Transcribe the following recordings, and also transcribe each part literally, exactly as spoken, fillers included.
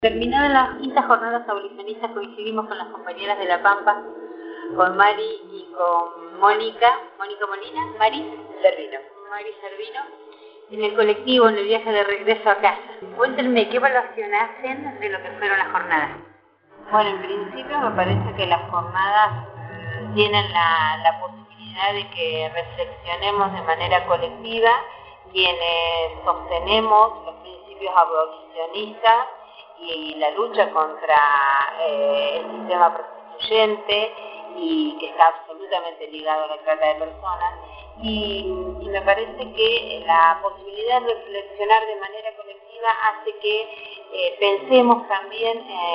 Terminadas las quintas jornadas abolicionistas, coincidimos con las compañeras de La Pampa, con Mari y con Mónica, Mónica Molina, Mari Servino. Mari Servino, en el colectivo, en el viaje de regreso a casa. Cuéntenme, ¿qué evaluación hacen de lo que fueron las jornadas? Bueno, en principio me parece que las jornadas tienen la, la posibilidad de que reflexionemos de manera colectiva quienes sostenemos los principios abolicionistas y la lucha contra eh, el sistema prostituyente y que está absolutamente ligado a la trata de personas y, y me parece que la posibilidad de reflexionar de manera colectiva hace que eh, pensemos también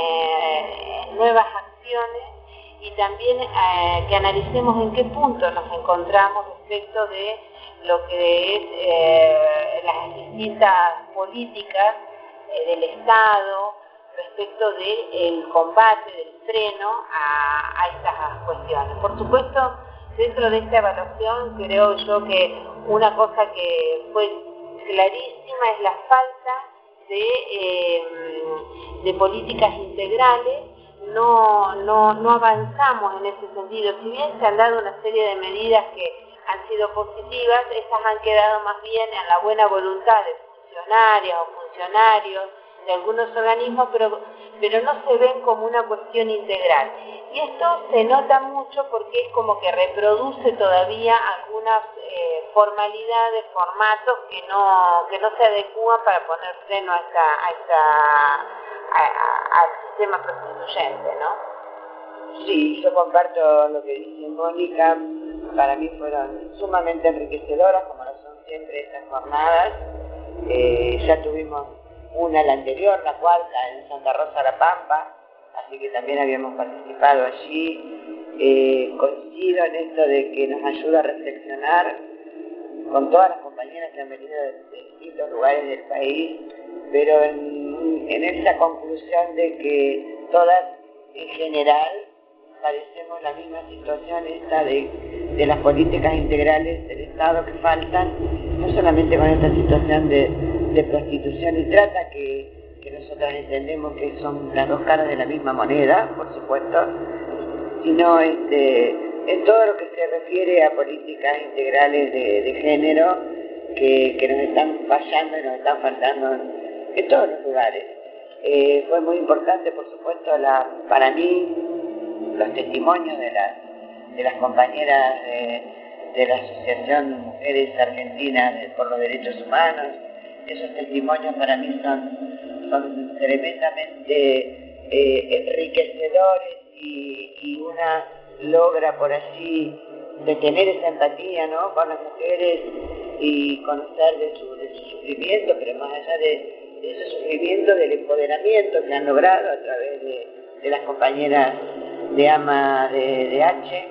eh, en nuevas acciones y también eh, que analicemos en qué punto nos encontramos respecto de lo que es eh, las distintas políticas eh, del Estado respecto del combate, del freno a, a estas cuestiones. Por supuesto, dentro de esta evaluación creo yo que una cosa que fue clarísima es la falta de, eh, de políticas integrales. No, no, no avanzamos en ese sentido. Si bien se han dado una serie de medidas que han sido positivas, estas han quedado más bien en la buena voluntad de funcionarias o funcionarios de algunos organismos, pero, pero no se ven como una cuestión integral. Y esto se nota mucho porque es como que reproduce todavía algunas eh, formalidades, formatos que no, que no se adecúan para poner freno a esta, a esta, a, a, al sistema prostituyente, ¿no? Sí, yo comparto lo que dice Mónica. Para mí fueron sumamente enriquecedoras, como lo son siempre estas jornadas. Eh, ya tuvimos una, la anterior, la cuarta, en Santa Rosa, La Pampa, así que también habíamos participado allí. Eh, coincido en esto de que nos ayuda a reflexionar con todas las compañeras que han venido de, de distintos lugares del país, pero en, en esa conclusión de que todas, en general, padecemos la misma situación esta de, de las políticas integrales del Estado que faltan, no solamente con esta situación de, de prostitución y trata, que, que nosotros entendemos que son las dos caras de la misma moneda, por supuesto, sino este, en todo lo que se refiere a políticas integrales de, de género que, que nos están fallando y nos están faltando en, en todos los lugares. Eh, fue muy importante, por supuesto, la, para mí, los testimonios de las, de las compañeras de, de la Asociación Mujeres Argentinas por los Derechos Humanos. Esos testimonios para mí son, son tremendamente eh, enriquecedores y, y una logra por así de tener esa empatía, ¿no?, con las mujeres y conocer de su, de su sufrimiento, pero más allá de, de ese sufrimiento, del empoderamiento que han logrado a través de, de las compañeras de AMA de, de H,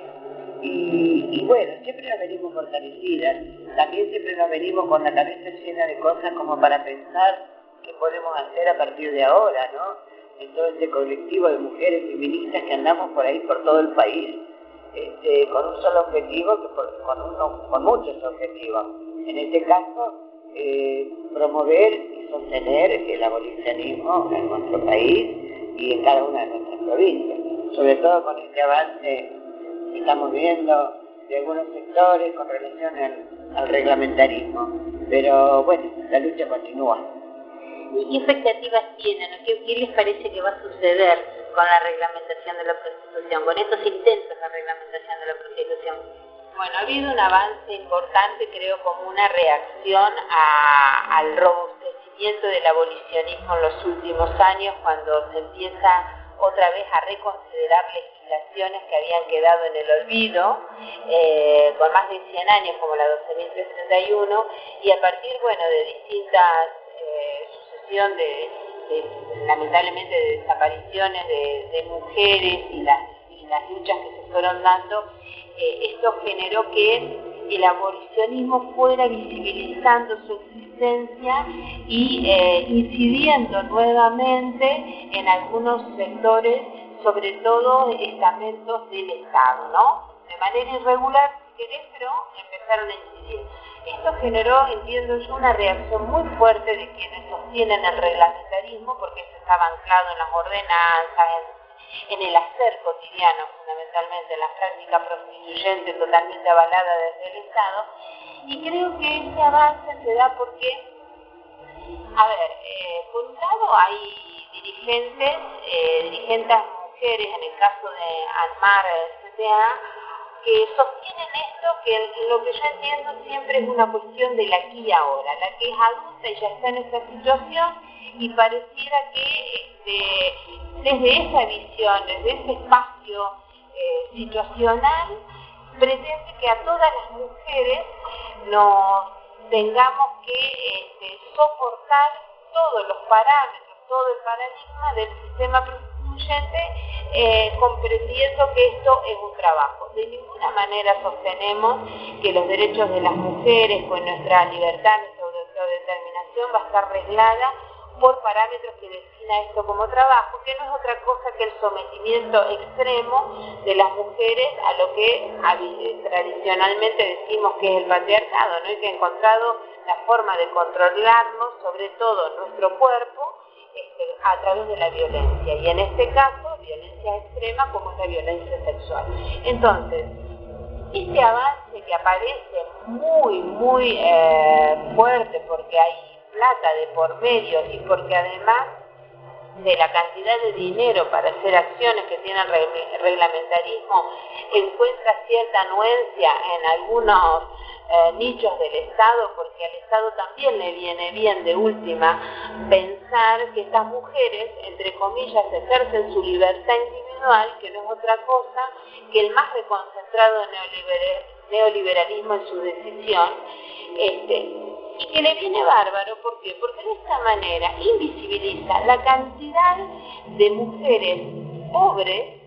y, y bueno, siempre nos venimos fortalecidas, también siempre nos venimos con la cabeza llena de cosas como para pensar qué podemos hacer a partir de ahora, ¿no?, en todo este colectivo de mujeres feministas que andamos por ahí, por todo el país, este, con un solo objetivo, que por, con, uno, con muchos objetivos. En este caso, eh, promover y sostener el abolicionismo en nuestro país y en cada una de nuestras provincias, sobre todo con este avance que estamos viendo de algunos sectores con relación al, al reglamentarismo. Pero bueno, la lucha continúa. ¿Y qué expectativas tienen? ¿Qué, ¿Qué les parece que va a suceder con la reglamentación de la prostitución, con estos intentos de reglamentación de la prostitución? Bueno, ha habido un avance importante, creo, como una reacción a, al robustecimiento del abolicionismo en los últimos años, cuando se empieza otra vez a reconsiderar legislaciones que habían quedado en el olvido, eh, con más de cien años, como la doce mil trescientos treinta y uno, y a partir, bueno, de distintas eh, sucesión de, de, lamentablemente, de desapariciones de, de mujeres y las, y las luchas que se fueron dando, eh, esto generó que el abolicionismo fuera visibilizando su existencia y eh, incidiendo nuevamente en algunos sectores, sobre todo estamentos del Estado, ¿no? De manera irregular, si querés, pero empezaron a incidir. Esto generó, entiendo yo, una reacción muy fuerte de quienes sostienen el reglamentarismo, porque esto estaba anclado en las ordenanzas, en, en el hacer cotidiano, fundamentalmente, en la práctica prostituyente totalmente avalada desde el Estado. Y creo que ese avance se da porque, a ver, eh, por un lado hay dirigentes, eh, dirigentes mujeres, en el caso de ANMAR C T A, que sostienen esto, que lo que yo entiendo siempre es una cuestión de la aquí y ahora, la que es adulta y ya está en esta situación, y pareciera que este, desde esa visión, desde ese espacio eh, situacional, pretende que a todas las mujeres nos tengamos que este, soportar todos los parámetros, todo el paradigma del sistema prostituyente, eh, comprendiendo que esto es un trabajo. De ninguna manera sostenemos que los derechos de las mujeres, con nuestra libertad, nuestra autodeterminación, va a estar reglada por parámetros que defina esto como trabajo, que no es otra cosa que el sometimiento extremo de las mujeres a lo que tradicionalmente decimos que es el patriarcado, ¿no? Y que ha encontrado la forma de controlarnos, sobre todo nuestro cuerpo, este, a través de la violencia, y en este caso, violencia extrema como es la violencia sexual. Entonces, este avance que aparece muy, muy eh, fuerte, porque hay plata de por medio y porque además de la cantidad de dinero para hacer acciones que tiene el reglamentarismo encuentra cierta anuencia en algunos eh, nichos del Estado, porque al Estado también le viene bien de última pensar que estas mujeres, entre comillas, ejercen su libertad individual, que no es otra cosa que el más reconcentrado neoliberal, neoliberalismo en su decisión, este, y que le viene bárbaro. ¿Por qué? Porque de esta manera invisibiliza la cantidad de mujeres pobres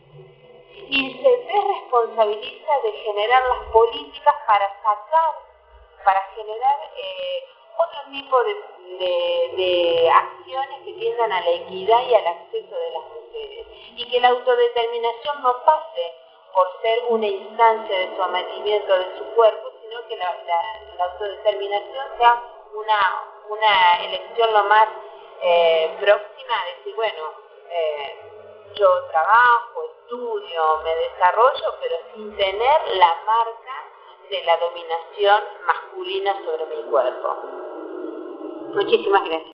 y se desresponsabiliza de generar las políticas para sacar, para generar eh, otro tipo de, de, de acciones que tiendan a la equidad y al acceso de las mujeres. Y que la autodeterminación no pase por ser una instancia de sometimiento de su cuerpo, sino que la, la, la autodeterminación sea una, una elección lo más eh, próxima a decir, bueno, eh, yo trabajo, estudio, me desarrollo, pero sin tener la marca de la dominación masculina sobre mi cuerpo. Muchísimas gracias.